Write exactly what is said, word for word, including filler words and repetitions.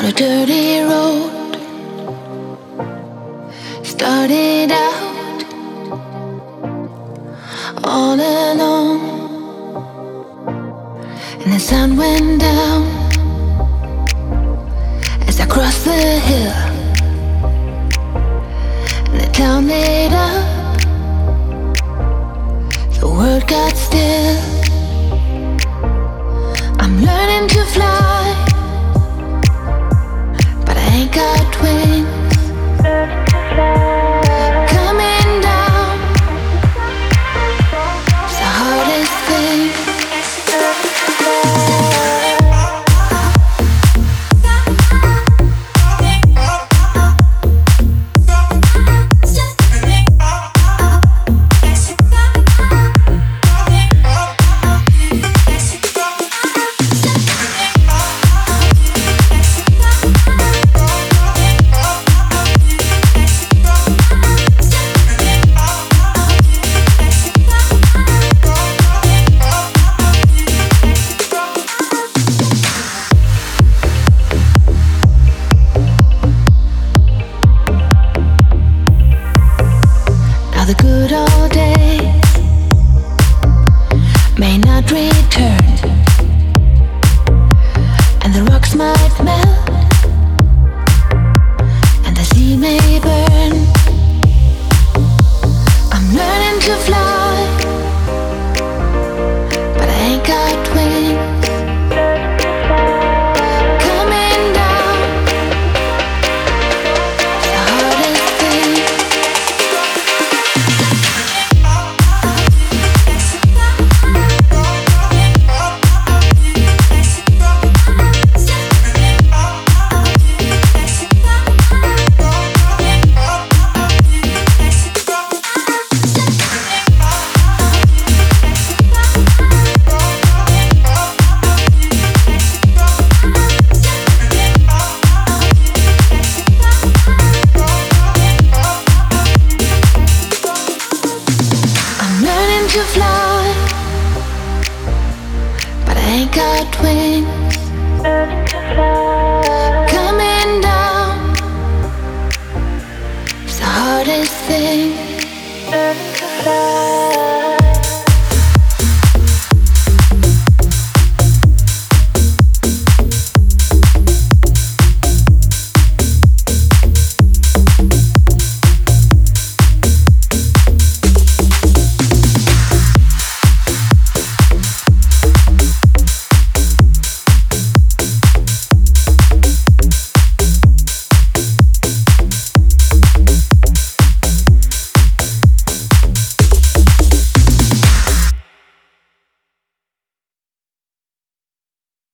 a dirty road. Started out all alone, and the sun went down as I crossed the hill, and the town lit up. The world got still. I'm learning to fly, but I ain't got wings. Coming down, it's the hardest thing. The good old days may not return, and the rocks might melt, and the sea may burn. I'm learning to fly, but I ain't got wings. Coming down, it's the hardest thing. To fly, but I ain't got wings.